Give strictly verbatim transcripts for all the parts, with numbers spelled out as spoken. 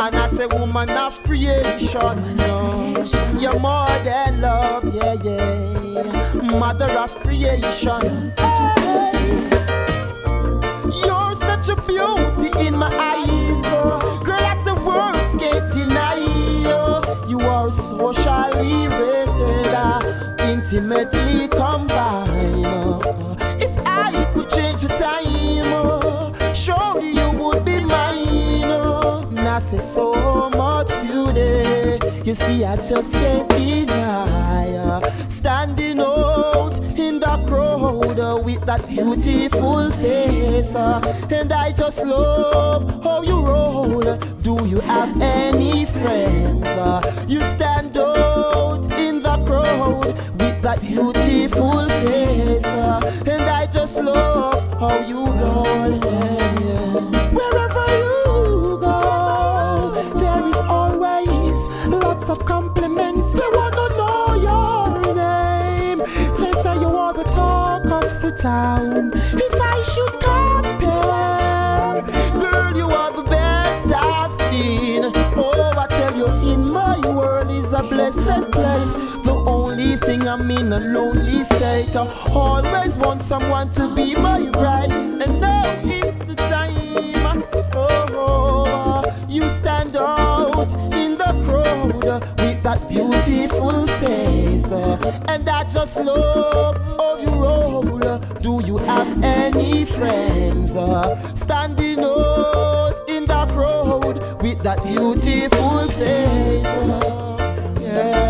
And I say woman of creation, no. You're more than love, yeah, yeah. Mother of creation. Hey. You're such a beauty in my eyes, oh. Girl, I say words can't deny you. You are socially rated, uh, intimately combined. Uh. If I could change the time, uh, surely you would be mine. Uh. And I say so much beauty, you see I just can't deny. Uh. Standing out in the crowd uh, with that beautiful face, uh, and I just love how you roll. Do you have any friends? Uh, you stand out in the crowd with that beautiful face, uh, and I just love how you roll. Yeah, yeah. Wherever you go, there is always lots of compliments. They wanna know your name. They say you are the talk of the town. If I should compare, girl, you are the best I've seen. Oh, I tell you, in my world is a blessed place. The only thing I'm in a lonely state. I always want someone to be my bride, and now is the time. Oh, oh, you stand out in the crowd with that beautiful face, and I just love how you roll. Do you have any friends? Standing out in the crowd with that beautiful face. Yeah,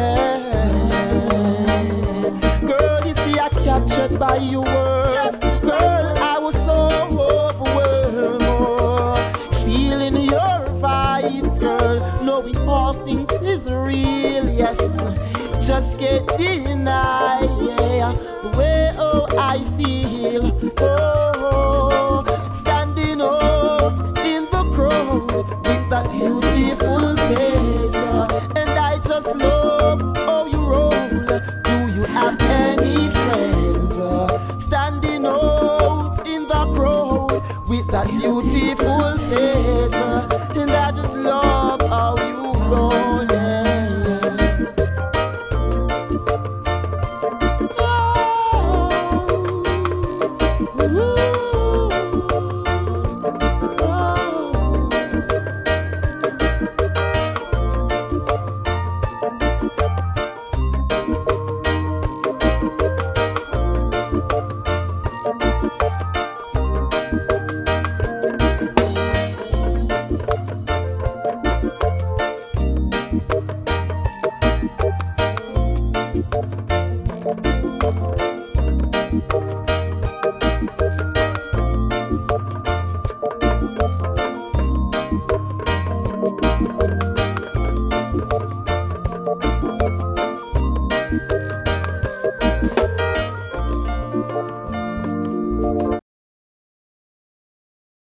yeah. Girl, you see I captured by your words. Girl, I was so overwhelmed, oh, feeling your vibes, girl, knowing all things is real, yes. Just can't deny, yeah, the way oh I feel. Oh, standing out in the crowd with that beautiful face, uh, and I just love how you roll. Do you have any friends? Uh, standing out in the crowd with that beautiful face, uh, and I just love how you roll.